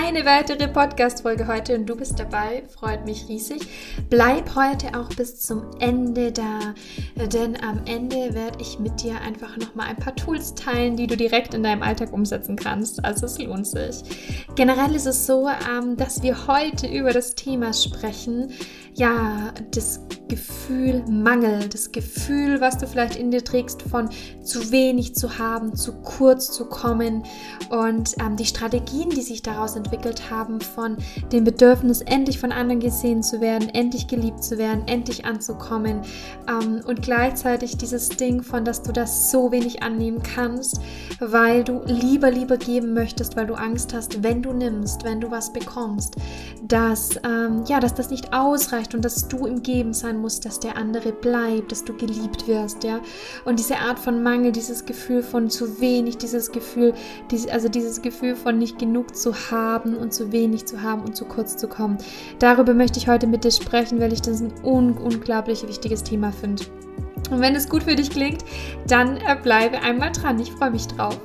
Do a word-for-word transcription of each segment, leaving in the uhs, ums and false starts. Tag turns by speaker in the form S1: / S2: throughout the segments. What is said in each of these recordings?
S1: eine weitere Podcast-Folge heute und du bist dabei, freut mich riesig. Bleib heute auch bis zum Ende da, denn am Ende werde ich mit dir einfach nochmal ein paar Tools teilen, die du direkt in deinem Alltag umsetzen kannst, also es lohnt sich. Generell ist es so, dass wir heute über das Thema sprechen, ja, das Gefühl Mangel, das Gefühl, was du vielleicht in dir trägst, von zu wenig zu haben, zu kurz zu kommen und ähm, die Strategien, die sich daraus entwickelt haben, von dem Bedürfnis, endlich von anderen gesehen zu werden, endlich geliebt zu werden, endlich anzukommen ähm, und gleichzeitig dieses Ding von, dass du das so wenig annehmen kannst, weil du lieber, lieber geben möchtest, weil du Angst hast, wenn du nimmst, wenn du was bekommst, dass, ähm, ja, dass das nicht ausreicht und dass du im Geben sein musst, dass der andere bleibt, dass du geliebt wirst, ja. Und diese Art von Mangel, dieses Gefühl von zu wenig, dieses Gefühl, diese, also dieses Gefühl von nicht genug zu haben und zu wenig zu haben und zu kurz zu kommen. Darüber möchte ich heute mit dir sprechen, weil ich das ein un- unglaublich wichtiges Thema finde. Und wenn es gut für dich klingt, dann äh, bleibe einmal dran. Ich freue mich drauf.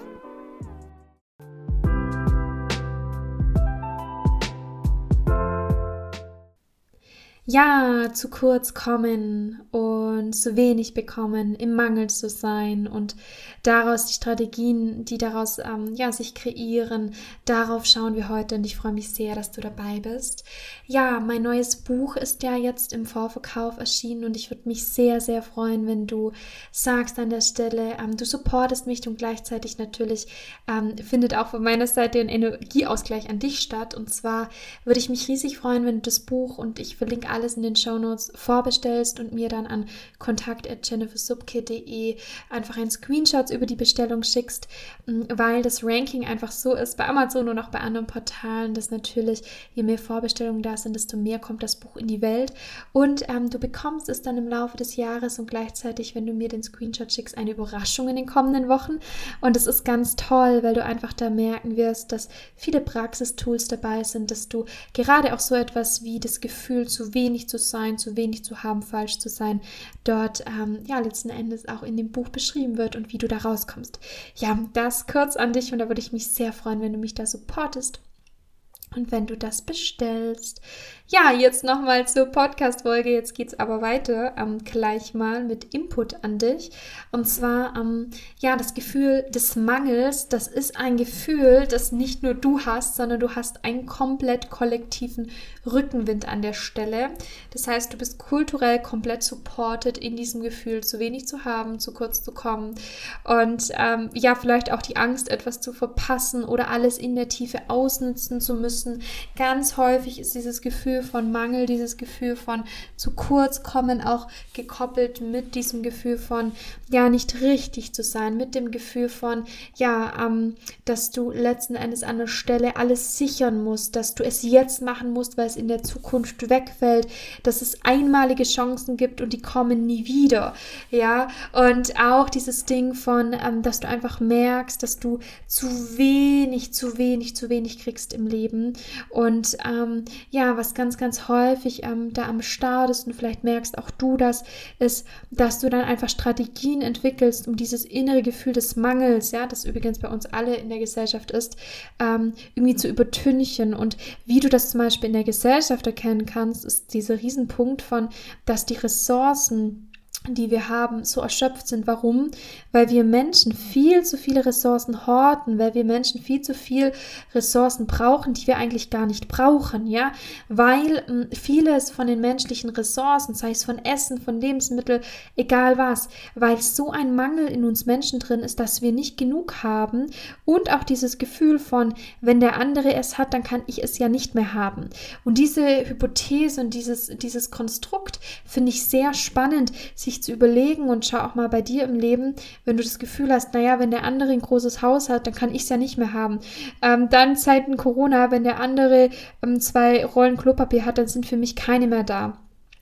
S1: Ja, zu kurz kommen und zu wenig bekommen, im Mangel zu sein und daraus die Strategien, die daraus ähm, ja, sich kreieren, darauf schauen wir heute und ich freue mich sehr, dass du dabei bist. Ja, mein neues Buch ist ja jetzt im Vorverkauf erschienen und ich würde mich sehr, sehr freuen, wenn du sagst an der Stelle, ähm, du supportest mich und gleichzeitig natürlich ähm, findet auch von meiner Seite ein Energieausgleich an dich statt und zwar würde ich mich riesig freuen, wenn du das Buch und ich verlinke alles in den Shownotes vorbestellst und mir dann an kontakt at jennifersubke punkt de einfach einen Screenshot über die Bestellung schickst, weil das Ranking einfach so ist, bei Amazon und auch bei anderen Portalen, dass natürlich, je mehr Vorbestellungen da sind, desto mehr kommt das Buch in die Welt und ähm, du bekommst es dann im Laufe des Jahres und gleichzeitig, wenn du mir den Screenshot schickst, eine Überraschung in den kommenden Wochen und es ist ganz toll, weil du einfach da merken wirst, dass viele Praxistools dabei sind, dass du gerade auch so etwas wie das Gefühl zu wenig zu sein, zu wenig zu haben, falsch zu sein, dort ähm, ja letzten Endes auch in dem Buch beschrieben wird und wie du da rauskommst. Ja, das kurz an dich und da würde ich mich sehr freuen, wenn du mich da supportest. Und wenn du das bestellst. Ja, jetzt nochmal zur Podcast-Folge. Jetzt geht's aber weiter. Ähm, gleich mal mit Input an dich. Und zwar, ähm, ja, das Gefühl des Mangels, das ist ein Gefühl, das nicht nur du hast, sondern du hast einen komplett kollektiven Rückenwind an der Stelle. Das heißt, du bist kulturell komplett supported in diesem Gefühl, zu wenig zu haben, zu kurz zu kommen. Und ähm, ja, vielleicht auch die Angst, etwas zu verpassen oder alles in der Tiefe ausnutzen zu müssen. Ganz häufig ist dieses Gefühl von Mangel, dieses Gefühl von zu kurz kommen auch gekoppelt mit diesem Gefühl von, ja, nicht richtig zu sein, mit dem Gefühl von, ja, ähm, dass du letzten Endes an der Stelle alles sichern musst, dass du es jetzt machen musst, weil es in der Zukunft wegfällt, dass es einmalige Chancen gibt und die kommen nie wieder, ja, und auch dieses Ding von, ähm, dass du einfach merkst, dass du zu wenig, zu wenig, zu wenig kriegst im Leben. Und ähm, ja, was ganz, ganz häufig ähm, da am Start ist und vielleicht merkst auch du das, ist, dass du dann einfach Strategien entwickelst, um dieses innere Gefühl des Mangels, ja, das übrigens bei uns alle in der Gesellschaft ist, ähm, irgendwie zu übertünchen. Und wie du das zum Beispiel in der Gesellschaft erkennen kannst, ist dieser Riesenpunkt von, dass die Ressourcen, die wir haben, so erschöpft sind. Warum? Weil wir Menschen viel zu viele Ressourcen horten, weil wir Menschen viel zu viel Ressourcen brauchen, die wir eigentlich gar nicht brauchen, ja, weil ähm, vieles von den menschlichen Ressourcen, sei es von Essen, von Lebensmitteln, egal was, weil so ein Mangel in uns Menschen drin ist, dass wir nicht genug haben und auch dieses Gefühl von, wenn der andere es hat, dann kann ich es ja nicht mehr haben. Und diese Hypothese und dieses, dieses Konstrukt finde ich sehr spannend, sich zu überlegen und schau auch mal bei dir im Leben, wenn du das Gefühl hast, naja, wenn der andere ein großes Haus hat, dann kann ich es ja nicht mehr haben. Ähm, dann Zeiten Corona, wenn der andere ähm, zwei Rollen Klopapier hat, dann sind für mich keine mehr da.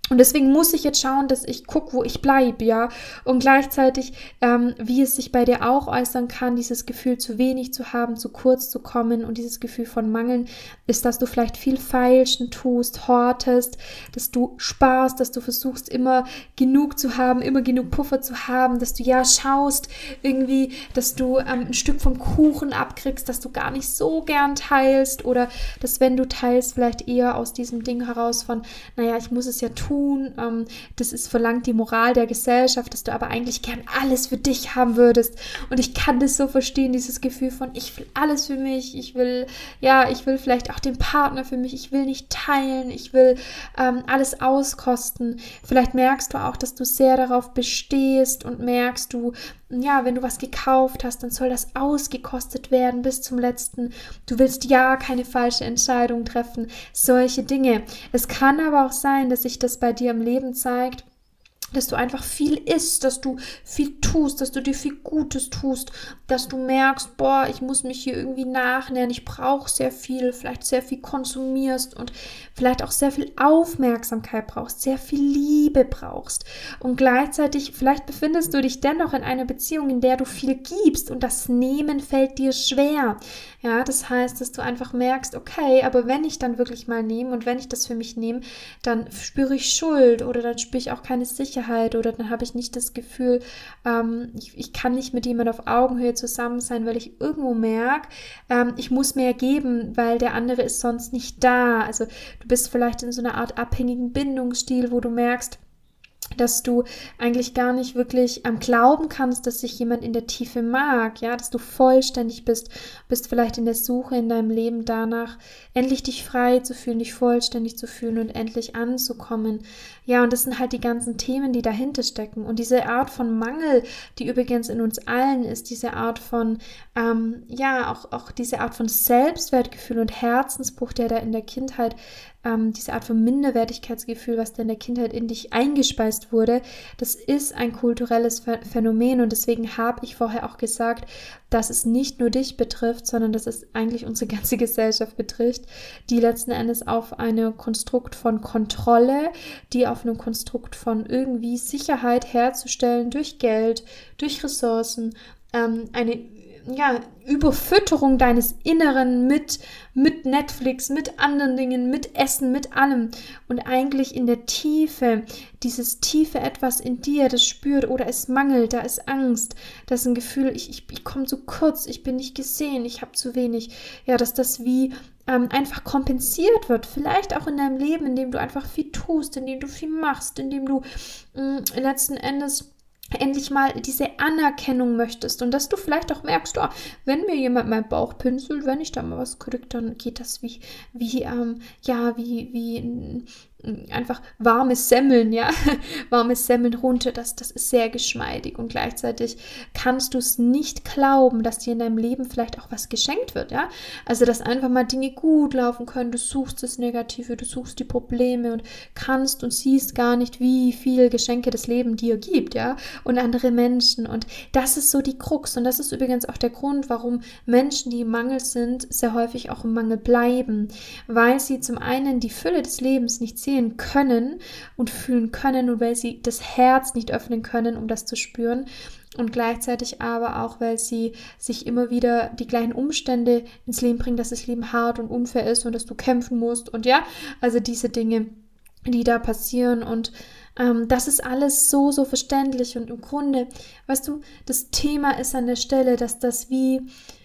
S1: Und deswegen muss ich jetzt schauen, dass ich gucke, wo ich bleibe, ja. Und gleichzeitig, ähm, wie es sich bei dir auch äußern kann, dieses Gefühl, zu wenig zu haben, zu kurz zu kommen und dieses Gefühl von Mangeln, ist, dass du vielleicht viel feilschen tust, hortest, dass du sparst, dass du versuchst, immer genug zu haben, immer genug Puffer zu haben, dass du ja schaust, irgendwie, dass du ähm, ein Stück vom Kuchen abkriegst, dass du gar nicht so gern teilst oder dass, wenn du teilst, vielleicht eher aus diesem Ding heraus von, naja, ich muss es ja tun, Ähm, das ist verlangt die Moral der Gesellschaft, dass du aber eigentlich gern alles für dich haben würdest. Und ich kann das so verstehen, dieses Gefühl von, ich will alles für mich, ich will, ja, ich will vielleicht auch den Partner für mich, ich will nicht teilen, ich will ähm, alles auskosten. Vielleicht merkst du auch, dass du sehr darauf bestehst und merkst du, ja, wenn du was gekauft hast, dann soll das ausgekostet werden bis zum letzten. Du willst ja keine falsche Entscheidung treffen. Solche Dinge. Es kann aber auch sein, dass sich das bei dir im Leben zeigt, dass du einfach viel isst, dass du viel tust, dass du dir viel Gutes tust, dass du merkst, boah, ich muss mich hier irgendwie nachnähren, ich brauche sehr viel, vielleicht sehr viel konsumierst und vielleicht auch sehr viel Aufmerksamkeit brauchst, sehr viel Liebe brauchst und gleichzeitig vielleicht befindest du dich dennoch in einer Beziehung, in der du viel gibst und das Nehmen fällt dir schwer. Ja, das heißt, dass du einfach merkst, okay, aber wenn ich dann wirklich mal nehme und wenn ich das für mich nehme, dann spüre ich Schuld oder dann spüre ich auch keine Sicherheit oder dann habe ich nicht das Gefühl, ähm, ich, ich kann nicht mit jemand auf Augenhöhe zusammen sein, weil ich irgendwo merke, ähm, ich muss mehr geben, weil der andere ist sonst nicht da. Also du bist vielleicht in so einer Art abhängigen Bindungsstil, wo du merkst, dass du eigentlich gar nicht wirklich ähm, glauben kannst, dass sich jemand in der Tiefe mag, ja, dass du vollständig bist, bist vielleicht in der Suche in deinem Leben danach, endlich dich frei zu fühlen, dich vollständig zu fühlen und endlich anzukommen. Ja, und das sind halt die ganzen Themen, die dahinter stecken. Und diese Art von Mangel, die übrigens in uns allen ist, diese Art von, ähm, ja, auch, auch diese Art von Selbstwertgefühl und Herzensbruch, der da in der Kindheit Ähm, diese Art von Minderwertigkeitsgefühl, was da in der Kindheit in dich eingespeist wurde, das ist ein kulturelles Phänomen und deswegen habe ich vorher auch gesagt, dass es nicht nur dich betrifft, sondern dass es eigentlich unsere ganze Gesellschaft betrifft, die letzten Endes auf einem Konstrukt von Kontrolle, die auf einem Konstrukt von irgendwie Sicherheit herzustellen durch Geld, durch Ressourcen, ähm, eine ja, Überfütterung deines Inneren mit, mit Netflix, mit anderen Dingen, mit Essen, mit allem und eigentlich in der Tiefe, dieses tiefe Etwas in dir, das spürt oder es mangelt, da ist Angst, da ist ein Gefühl, ich, ich, ich komme zu kurz, ich bin nicht gesehen, ich habe zu wenig, ja, dass das wie ähm, einfach kompensiert wird, vielleicht auch in deinem Leben, indem du einfach viel tust, indem du viel machst, indem du mh, letzten Endes endlich mal diese Anerkennung möchtest und dass du vielleicht auch merkst, oh, wenn mir jemand meinen Bauch pinselt, wenn ich da mal was kriege, dann geht das wie, wie, ähm, ja, wie, wie einfach warmes Semmeln, ja, warmes Semmeln runter, das, das ist sehr geschmeidig und gleichzeitig kannst du es nicht glauben, dass dir in deinem Leben vielleicht auch was geschenkt wird, ja, also dass einfach mal Dinge gut laufen können, du suchst das Negative, du suchst die Probleme und kannst und siehst gar nicht, wie viel Geschenke das Leben dir gibt, ja, und andere Menschen und das ist so die Krux und das ist übrigens auch der Grund, warum Menschen, die im Mangel sind, sehr häufig auch im Mangel bleiben, weil sie zum einen die Fülle des Lebens nicht sehen können und fühlen können und weil sie das Herz nicht öffnen können, um das zu spüren und gleichzeitig aber auch, weil sie sich immer wieder die gleichen Umstände ins Leben bringen, dass das Leben hart und unfair ist und dass du kämpfen musst und ja, also diese Dinge, die da passieren und ähm, das ist alles so, so verständlich und im Grunde, weißt du, das Thema ist an der Stelle, dass das wie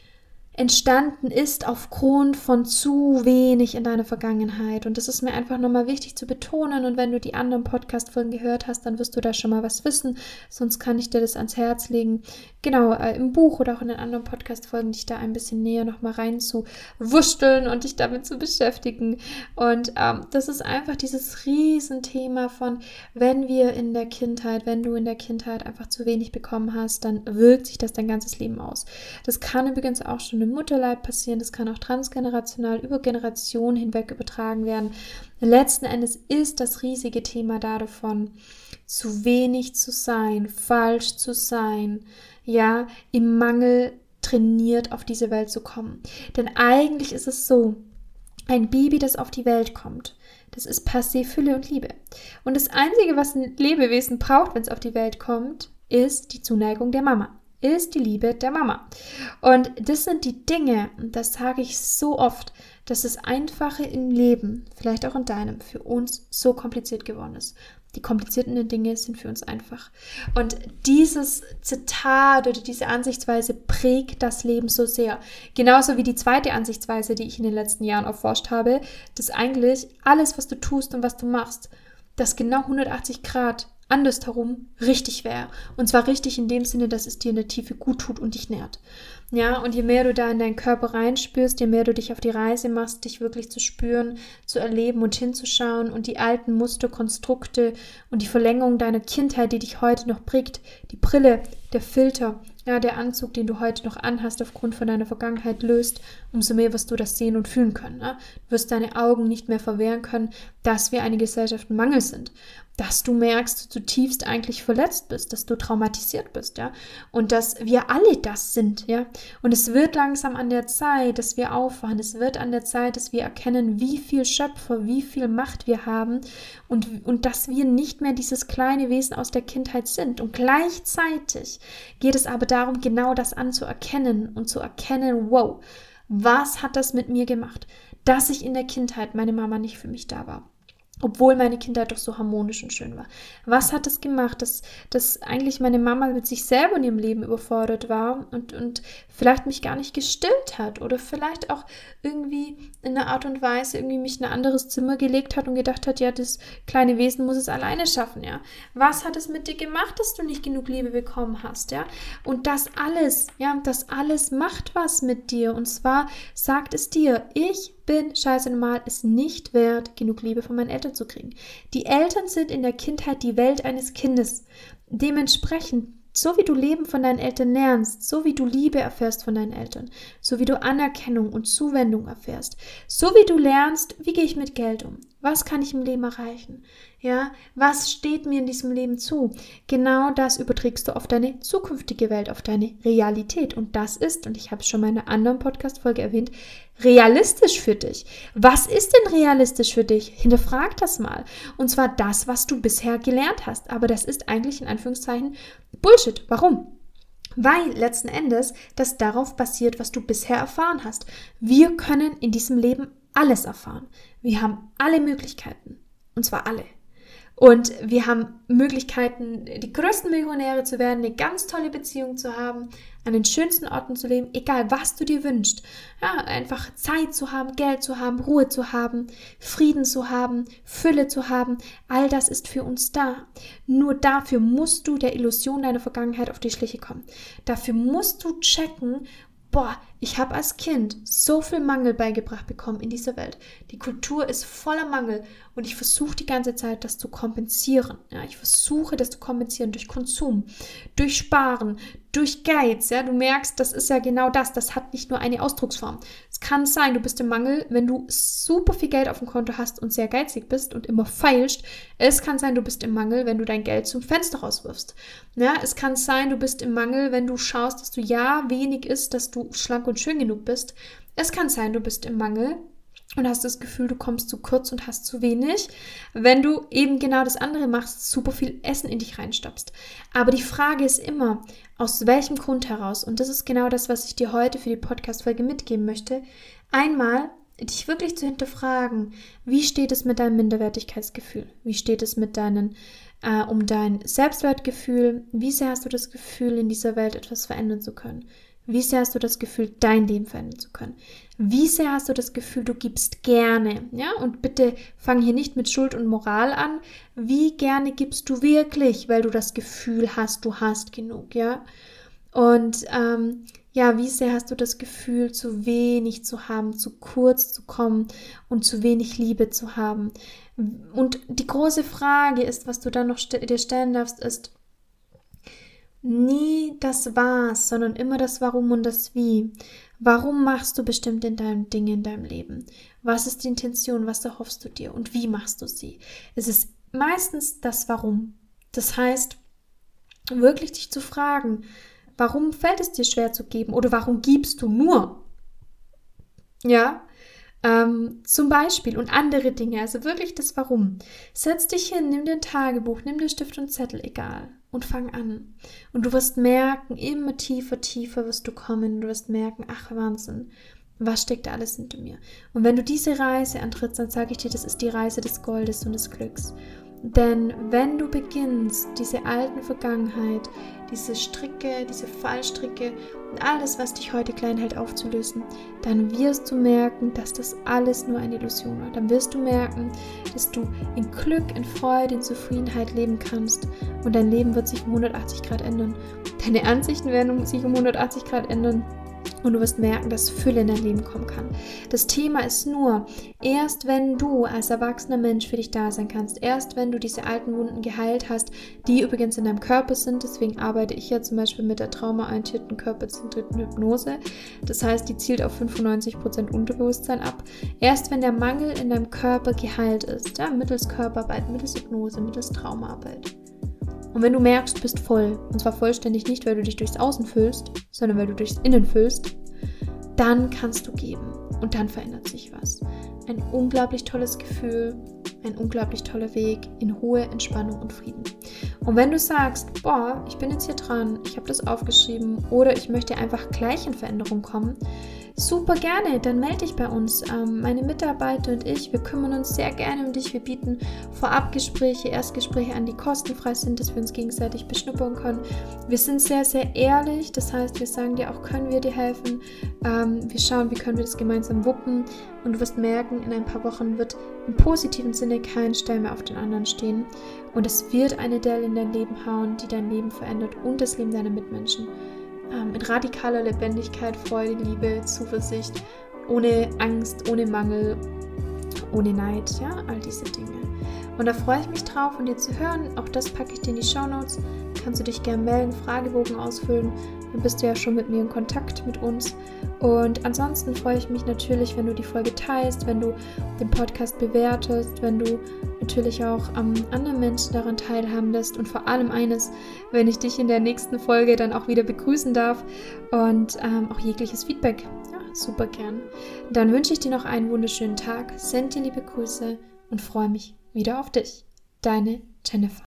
S1: entstanden ist aufgrund von zu wenig in deiner Vergangenheit. Und das ist mir einfach nochmal wichtig zu betonen. Und wenn du die anderen Podcast-Folgen gehört hast, dann wirst du da schon mal was wissen. Sonst kann ich dir das ans Herz legen. Genau, äh, im Buch oder auch in den anderen Podcast-Folgen, dich da ein bisschen näher nochmal rein zu wursteln und dich damit zu beschäftigen. Und ähm, das ist einfach dieses Riesenthema von, wenn wir in der Kindheit, wenn du in der Kindheit einfach zu wenig bekommen hast, dann wirkt sich das dein ganzes Leben aus. Das kann übrigens auch schon im Mutterleib passieren, das kann auch transgenerational über Generationen hinweg übertragen werden. Letzten Endes ist das riesige Thema da davon, zu wenig zu sein, falsch zu sein, ja, im Mangel trainiert auf diese Welt zu kommen. Denn eigentlich ist es so, ein Baby, das auf die Welt kommt, das ist per se Fülle und Liebe. Und das Einzige, was ein Lebewesen braucht, wenn es auf die Welt kommt, ist die Zuneigung der Mama, ist die Liebe der Mama. Und das sind die Dinge, und das sage ich so oft, dass das Einfache im Leben, vielleicht auch in deinem, für uns so kompliziert geworden ist. Die komplizierten Dinge sind für uns einfach. Und dieses Zitat oder diese Ansichtsweise prägt das Leben so sehr. Genauso wie die zweite Ansichtsweise, die ich in den letzten Jahren erforscht habe, dass eigentlich alles, was du tust und was du machst, das genau hundertachtzig Grad andersherum richtig wäre. Und zwar richtig in dem Sinne, dass es dir in der Tiefe gut tut und dich nährt. Ja, und je mehr du da in deinen Körper reinspürst, je mehr du dich auf die Reise machst, dich wirklich zu spüren, zu erleben und hinzuschauen und die alten Muster, Konstrukte und die Verlängerung deiner Kindheit, die dich heute noch prägt, die Brille, der Filter, ja, der Anzug, den du heute noch anhast, aufgrund von deiner Vergangenheit löst, umso mehr wirst du das sehen und fühlen können. Ne? Du wirst deine Augen nicht mehr verwehren können, dass wir eine Gesellschaft im Mangel sind. Dass du merkst, dass du zutiefst eigentlich verletzt bist, dass du traumatisiert bist, ja, und dass wir alle das sind, ja, und es wird langsam an der Zeit, dass wir aufwachen, es wird an der Zeit, dass wir erkennen, wie viel Schöpfer, wie viel Macht wir haben und, und dass wir nicht mehr dieses kleine Wesen aus der Kindheit sind und gleichzeitig geht es aber darum, genau das anzuerkennen und zu erkennen, wow, was hat das mit mir gemacht, dass ich in der Kindheit meine Mama nicht für mich da war. Obwohl meine Kindheit doch so harmonisch und schön war. Was hat das gemacht, dass, dass eigentlich meine Mama mit sich selber in ihrem Leben überfordert war und, und vielleicht mich gar nicht gestillt hat oder vielleicht auch irgendwie in einer Art und Weise irgendwie mich in ein anderes Zimmer gelegt hat und gedacht hat, ja, das kleine Wesen muss es alleine schaffen, ja. Was hat es mit dir gemacht, dass du nicht genug Liebe bekommen hast, ja? Und das alles, ja, das alles macht was mit dir und zwar sagt es dir, ich bin scheiße normal, es nicht wert, genug Liebe von meinen Eltern zu kriegen. Die Eltern sind in der Kindheit die Welt eines Kindes. Dementsprechend, so wie du Leben von deinen Eltern lernst, so wie du Liebe erfährst von deinen Eltern, so wie du Anerkennung und Zuwendung erfährst, so wie du lernst, wie gehe ich mit Geld um, was kann ich im Leben erreichen, ja, was steht mir in diesem Leben zu, genau das überträgst du auf deine zukünftige Welt, auf deine Realität und das ist, und ich habe es schon mal in einer anderen Podcast-Folge erwähnt, realistisch für dich. Was ist denn realistisch für dich? Hinterfrag das mal. Und zwar das, was du bisher gelernt hast. Aber das ist eigentlich in Anführungszeichen Bullshit. Warum? Weil letzten Endes das darauf basiert, was du bisher erfahren hast. Wir können in diesem Leben alles erfahren. Wir haben alle Möglichkeiten. Und zwar alle. Und wir haben Möglichkeiten, die größten Millionäre zu werden, eine ganz tolle Beziehung zu haben, an den schönsten Orten zu leben, egal was du dir wünschst. Ja, einfach Zeit zu haben, Geld zu haben, Ruhe zu haben, Frieden zu haben, Fülle zu haben. All das ist für uns da. Nur dafür musst du der Illusion deiner Vergangenheit auf die Schliche kommen. Dafür musst du checken, boah, ich habe als Kind so viel Mangel beigebracht bekommen in dieser Welt. Die Kultur ist voller Mangel und ich versuche die ganze Zeit, das zu kompensieren. Ja, ich versuche, das zu kompensieren durch Konsum, durch Sparen, durch Geiz. Ja, du merkst, das ist ja genau das. Das hat nicht nur eine Ausdrucksform. Es kann sein, du bist im Mangel, wenn du super viel Geld auf dem Konto hast und sehr geizig bist und immer feilst. Es kann sein, du bist im Mangel, wenn du dein Geld zum Fenster rauswirfst. Ja, es kann sein, du bist im Mangel, wenn du schaust, dass du ja wenig isst, dass du schlank und schön genug bist. Es kann sein, du bist im Mangel und hast das Gefühl, du kommst zu kurz und hast zu wenig, wenn du eben genau das andere machst, super viel Essen in dich reinstopfst. Aber die Frage ist immer, aus welchem Grund heraus? Und das ist genau das, was ich dir heute für die Podcast-Folge mitgeben möchte. Einmal dich wirklich zu hinterfragen, wie steht es mit deinem Minderwertigkeitsgefühl? Wie steht es mit deinen, äh, um dein Selbstwertgefühl? Wie sehr hast du das Gefühl, in dieser Welt etwas verändern zu können? Wie sehr hast du das Gefühl, dein Leben verändern zu können? Wie sehr hast du das Gefühl, du gibst gerne? Ja, und bitte fang hier nicht mit Schuld und Moral an. Wie gerne gibst du wirklich, weil du das Gefühl hast, du hast genug, ja? Und ähm, ja, wie sehr hast du das Gefühl, zu wenig zu haben, zu kurz zu kommen und zu wenig Liebe zu haben? Und die große Frage ist, was du dann noch st- dir stellen darfst, ist, nie das Was, sondern immer das Warum und das Wie. Warum machst du bestimmt in deinem Ding in deinem Leben? Was ist die Intention? Was erhoffst du dir? Und wie machst du sie? Es ist meistens das Warum. Das heißt, wirklich dich zu fragen, warum fällt es dir schwer zu geben? Oder warum gibst du nur? Ja, Ähm, zum Beispiel und andere Dinge, also wirklich das Warum. Setz dich hin, nimm dir ein Tagebuch, nimm dir Stift und Zettel, egal, und fang an. Und du wirst merken, immer tiefer, tiefer wirst du kommen, du wirst merken, ach Wahnsinn, was steckt da alles hinter mir? Und wenn du diese Reise antrittst, dann sage ich dir, das ist die Reise des Goldes und des Glücks. Denn wenn du beginnst, diese alten Vergangenheit, diese Stricke, diese Fallstricke und alles, was dich heute klein hält, aufzulösen, dann wirst du merken, dass das alles nur eine Illusion war. Dann wirst du merken, dass du in Glück, in Freude, in Zufriedenheit leben kannst und dein Leben wird sich um hundertachtzig Grad ändern. Deine Ansichten werden sich um hundertachtzig Grad ändern. Und du wirst merken, dass Fülle in dein Leben kommen kann. Das Thema ist nur, erst wenn du als erwachsener Mensch für dich da sein kannst, erst wenn du diese alten Wunden geheilt hast, die übrigens in deinem Körper sind, deswegen arbeite ich ja zum Beispiel mit der traumaorientierten körperzentrierten Hypnose, das heißt, die zielt auf fünfundneunzig Prozent Unterbewusstsein ab, erst wenn der Mangel in deinem Körper geheilt ist, ja, mittels Körperarbeit, mittels Hypnose, mittels Traumaarbeit. Und wenn du merkst, du bist voll, und zwar vollständig nicht, weil du dich durchs Außen füllst, sondern weil du durchs Innen füllst, dann kannst du geben und dann verändert sich was. Ein unglaublich tolles Gefühl, ein unglaublich toller Weg in hohe Entspannung und Frieden. Und wenn du sagst, boah, ich bin jetzt hier dran, ich habe das aufgeschrieben oder ich möchte einfach gleich in Veränderung kommen, super gerne, dann melde dich bei uns. Ähm, meine Mitarbeiter und ich, wir kümmern uns sehr gerne um dich. Wir bieten Vorabgespräche, Erstgespräche an, die kostenfrei sind, dass wir uns gegenseitig beschnuppern können. Wir sind sehr, sehr ehrlich, das heißt, wir sagen dir auch, können wir dir helfen. Ähm, wir schauen, wie können wir das gemeinsam wuppen und du wirst merken, in ein paar Wochen wird im positiven Sinne kein Stein mehr auf den anderen stehen und es wird eine Delle in dein Leben hauen, die dein Leben verändert und das Leben deiner Mitmenschen. Mit radikaler Lebendigkeit, Freude, Liebe, Zuversicht, ohne Angst, ohne Mangel, ohne Neid, ja, all diese Dinge. Und da freue ich mich drauf, von dir zu hören. Auch das packe ich dir in die Shownotes. Kannst du dich gerne melden, Fragebogen ausfüllen. Dann bist du ja schon mit mir in Kontakt mit uns. Und ansonsten freue ich mich natürlich, wenn du die Folge teilst, wenn du den Podcast bewertest, wenn du natürlich auch ähm, anderen Menschen daran teilhaben lässt und vor allem eines, wenn ich dich in der nächsten Folge dann auch wieder begrüßen darf und ähm, auch jegliches Feedback. Ja, super gern. Dann wünsche ich dir noch einen wunderschönen Tag, send dir liebe Grüße und freue mich wieder auf dich. Deine Jennifer.